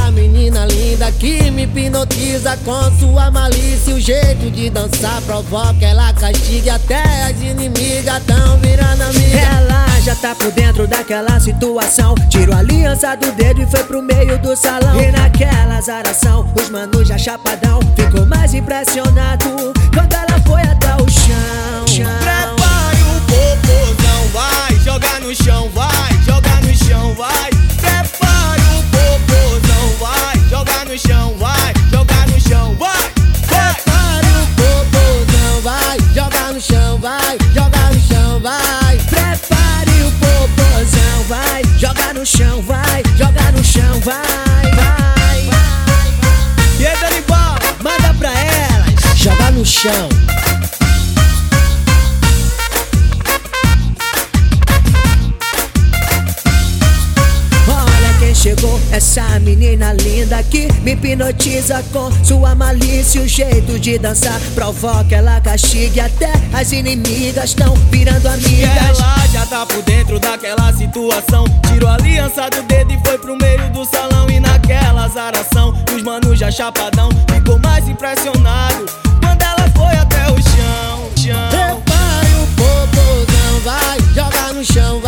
essa menina linda que me hipnotiza com sua malícia. O jeito de dançar provoca, ela castiga, até as inimigas tão virando amiga. Ela já tá por dentro daquela situação, tirou a aliança do dedo e foi pro meio do salão. E naquela azaração, os manos já chapadão ficou mais impressionado quando ela foi até o chão. Prepare o popozão, vai jogar no chão, vai jogar no chão, vai. Prepare o popozão, vai jogar no chão, vai jogar no chão, vai. Prepare o popozão, vai jogar no chão, vai jogar no chão, vai. Prepare o popozão, vai jogar no chão, vai jogar no chão, vai, vai. E aí, Dani Bala, manda pra elas. Joga no chão. Chegou essa menina linda que me hipnotiza com sua malícia. O jeito de dançar provoca, ela castiga, até as inimigas estão virando amigas. Ela já tá por dentro daquela situação, tirou a aliança do dedo e foi pro meio do salão. E naquela azaração, os manos já chapadão ficou mais impressionado quando ela foi até o chão. Prepare o popozão, vai jogar no chão,